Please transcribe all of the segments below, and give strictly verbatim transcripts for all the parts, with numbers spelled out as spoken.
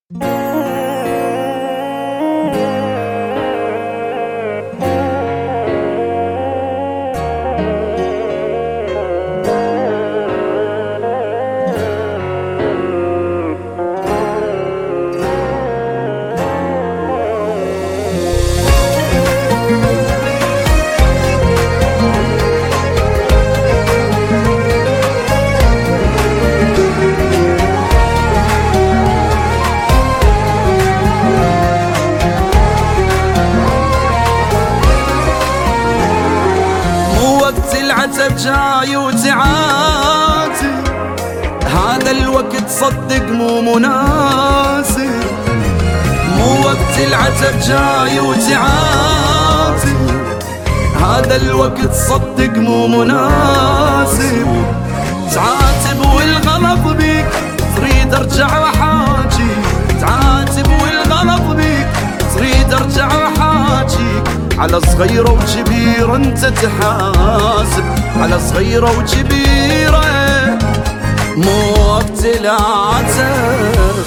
العتب جاي وتعاتب، هذا الوقت صدق مو مناسب. مو وقت العتب جاي وتعاتب، هذا الوقت صدق مو مناسب. تعاتب والغلط بيك تريد ارجع واحاجي، تعاتب والغلط بيك تريد ارجع واحاجيك. على صغيرة وكبيرة انت تحاسب، على صغيرة وكبيرة مو وقت العتب.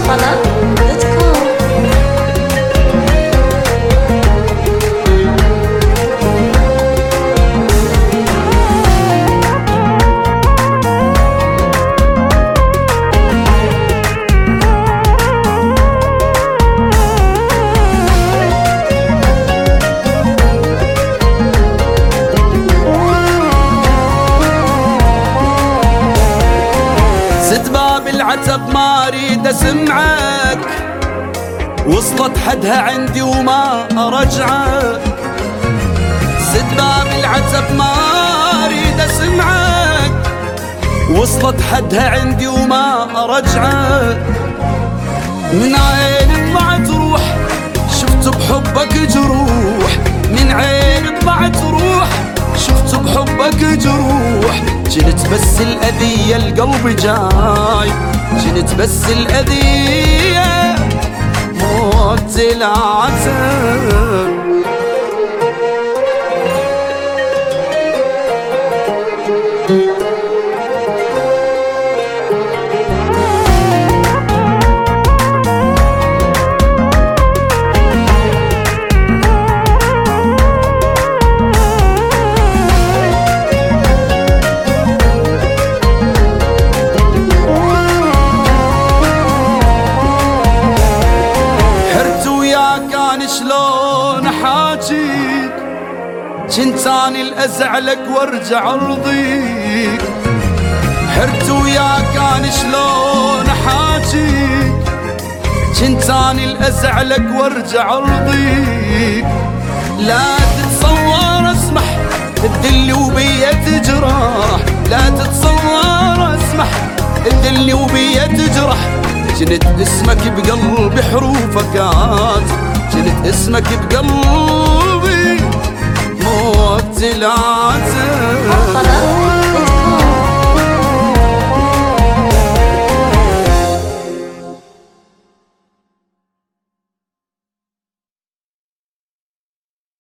العتب ما اريد اسمعك، وصلت حدها عندي وما ارجعك. سد باب العتب ما اريد اسمعك، وصلت حدها عندي وما ارجعك. من عين طلعت روح شفت بحبك جروح، من عين طلعت روح شفت بحبك جروح. جنت بس الأذية القلب جاي، جنت بس الأذية موت العتب. شلون احاجيك، جنت اني الازعلك وارجع ارضيك. حرت وياك اني شلون احاجيك، جنت اني الازعلك وارجع ارضيك. لا تتصور اسمح تدلي وبيا تجرح، لا تتصور اسمح تدلي وبيا تجرح. جنت اسمك بقلبي حروفك كاتب، جنت اسمك بقلبي موت العتب.